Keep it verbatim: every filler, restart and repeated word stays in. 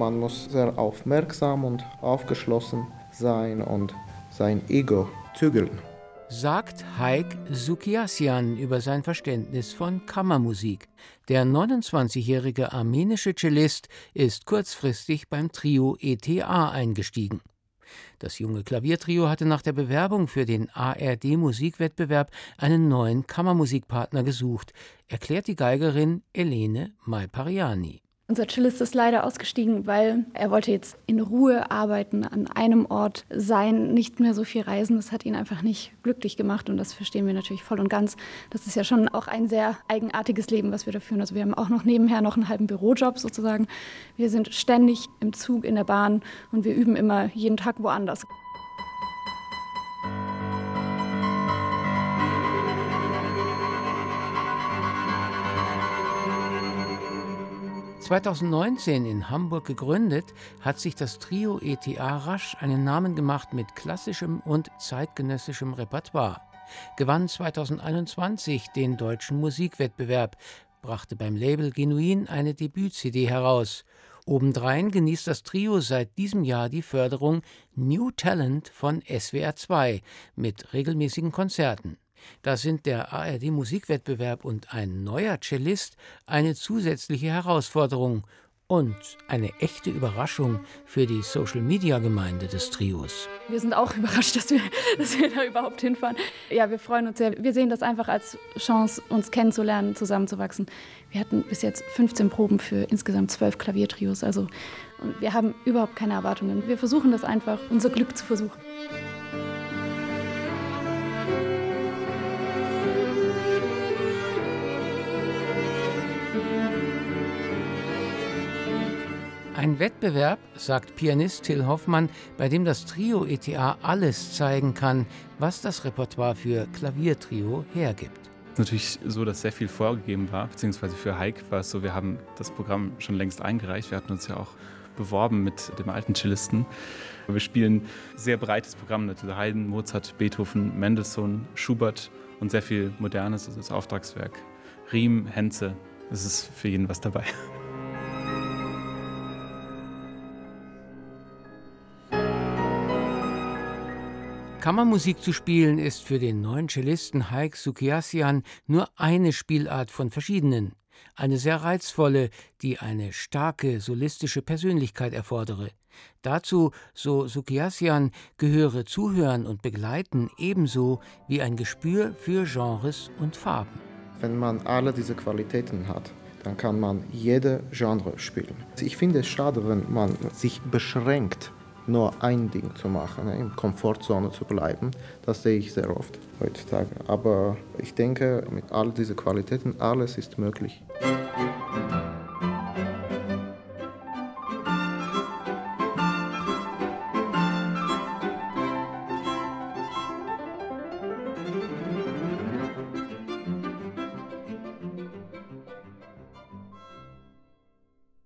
Man muss sehr aufmerksam und aufgeschlossen sein und sein Ego zügeln. Sagt Haik Sukiassian über sein Verständnis von Kammermusik. Der neunundzwanzigjährige armenische Cellist ist kurzfristig beim Trio E T A eingestiegen. Das junge Klaviertrio hatte nach der Bewerbung für den A R D-Musikwettbewerb einen neuen Kammermusikpartner gesucht, erklärt die Geigerin Elene Maipariani. Unser Cellist ist leider ausgestiegen, weil er wollte jetzt in Ruhe arbeiten, an einem Ort sein, nicht mehr so viel reisen. Das hat ihn einfach nicht glücklich gemacht und das verstehen wir natürlich voll und ganz. Das ist ja schon auch ein sehr eigenartiges Leben, was wir da führen. Also wir haben auch noch nebenher noch einen halben Bürojob sozusagen. Wir sind ständig im Zug, in der Bahn und wir üben immer jeden Tag woanders. zweitausendneunzehn in Hamburg gegründet, hat sich das Trio E T A rasch einen Namen gemacht mit klassischem und zeitgenössischem Repertoire. Gewann zweitausendeinundzwanzig den Deutschen Musikwettbewerb, brachte beim Label Genuin eine Debüt-C D heraus. Obendrein genießt das Trio seit diesem Jahr die Förderung New Talent von S W R zwei mit regelmäßigen Konzerten. Da sind der A R D-Musikwettbewerb und ein neuer Cellist eine zusätzliche Herausforderung und eine echte Überraschung für die Social-Media-Gemeinde des Trios. Wir sind auch überrascht, dass wir, dass wir da überhaupt hinfahren. Ja, wir freuen uns sehr. Wir sehen das einfach als Chance, uns kennenzulernen, zusammenzuwachsen. Wir hatten bis jetzt fünfzehn Proben für insgesamt zwölf Klaviertrios. Also wir haben überhaupt keine Erwartungen. Wir versuchen das einfach, unser Glück zu versuchen. Ein Wettbewerb, sagt Pianist Till Hoffmann, bei dem das Trio E T A alles zeigen kann, was das Repertoire für Klaviertrio hergibt. Es ist natürlich so, dass sehr viel vorgegeben war, beziehungsweise für Haik war es so, wir haben das Programm schon längst eingereicht. Wir hatten uns ja auch beworben mit dem alten Cellisten. Wir spielen sehr breites Programm, natürlich Haydn, Mozart, Beethoven, Mendelssohn, Schubert und sehr viel Modernes, das ist Auftragswerk. Riem, Henze, es ist für jeden was dabei. Kammermusik zu spielen ist für den neuen Cellisten Haik Sukiassian nur eine Spielart von verschiedenen. Eine sehr reizvolle, die eine starke solistische Persönlichkeit erfordere. Dazu, so Sukiassian, gehöre Zuhören und Begleiten ebenso wie ein Gespür für Genres und Farben. Wenn man alle diese Qualitäten hat, dann kann man jede Genre spielen. Ich finde es schade, wenn man sich beschränkt, nur ein Ding zu machen, in Komfortzone zu bleiben. Das sehe ich sehr oft heutzutage. Aber ich denke, mit all diesen Qualitäten, alles ist möglich.